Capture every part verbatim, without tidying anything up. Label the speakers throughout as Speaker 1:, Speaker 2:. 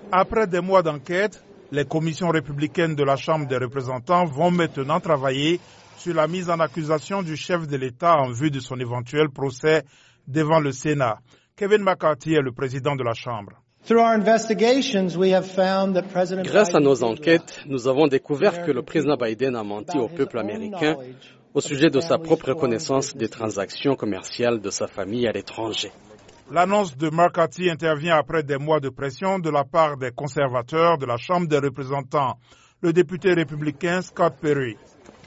Speaker 1: Après des mois d'enquête, les commissions républicaines de la Chambre des représentants vont maintenant travailler sur la mise en accusation du chef de l'État en vue de son éventuel procès devant le Sénat. Kevin McCarthy est le président de la Chambre.
Speaker 2: Grâce à nos enquêtes, nous avons découvert que le président Biden a menti au peuple américain au sujet de sa propre connaissance des transactions commerciales de sa famille à l'étranger.
Speaker 1: L'annonce de McCarthy intervient après des mois de pression de la part des conservateurs de la Chambre des représentants. Le député républicain Scott Perry.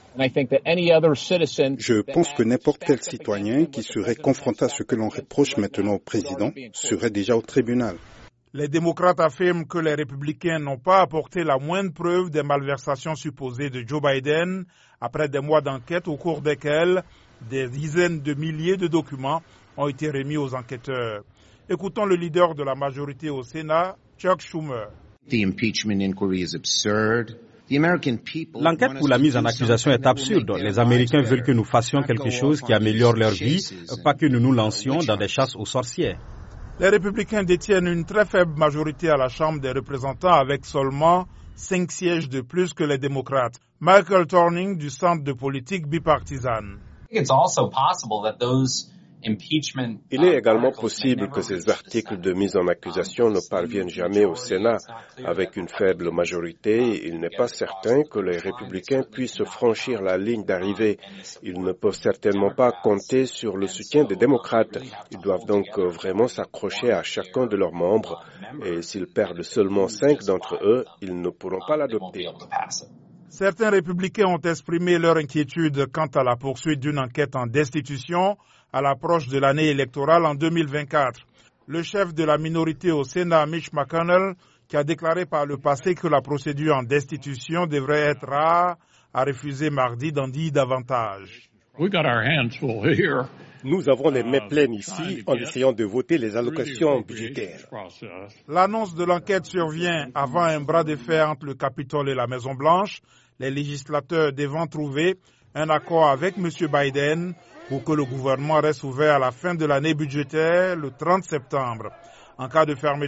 Speaker 3: Je pense que n'importe quel citoyen qui serait confronté à ce que l'on reproche maintenant au président serait déjà au tribunal.
Speaker 1: Les démocrates affirment que les républicains n'ont pas apporté la moindre preuve des malversations supposées de Joe Biden après des mois d'enquête au cours desquels des dizaines de milliers de documents ont été remis aux enquêteurs. Écoutons le leader de la majorité au Sénat, Chuck Schumer.
Speaker 4: L'enquête pour la mise en accusation est absurde. Les Américains veulent que nous fassions quelque chose qui améliore leur vie, pas que nous nous lancions dans des chasses aux sorcières.
Speaker 1: Les républicains détiennent une très faible majorité à la Chambre des représentants avec seulement cinq sièges de plus que les démocrates. Michael Torning du Centre de politique bipartisane.
Speaker 5: Il est également possible que ces articles de mise en accusation ne parviennent jamais au Sénat. Avec une faible majorité, il n'est pas certain que les républicains puissent franchir la ligne d'arrivée. Ils ne peuvent certainement pas compter sur le soutien des démocrates. Ils doivent donc vraiment s'accrocher à chacun de leurs membres. Et s'ils perdent seulement cinq d'entre eux, ils ne pourront pas l'adopter.
Speaker 1: Certains républicains ont exprimé leur inquiétude quant à la poursuite d'une enquête en destitution à l'approche de l'année électorale en deux mille vingt-quatre. Le chef de la minorité au Sénat, Mitch McConnell, qui a déclaré par le passé que la procédure en destitution devrait être rare, a refusé mardi d'en dire davantage.
Speaker 5: Nous avons les mains pleines ici en essayant de voter les allocations budgétaires.
Speaker 1: L'annonce de l'enquête survient avant un bras de fer entre le Capitole et la Maison-Blanche, les législateurs devant trouver un accord avec M. Biden pour que le gouvernement reste ouvert à la fin de l'année budgétaire le trente septembre. En cas de fermeture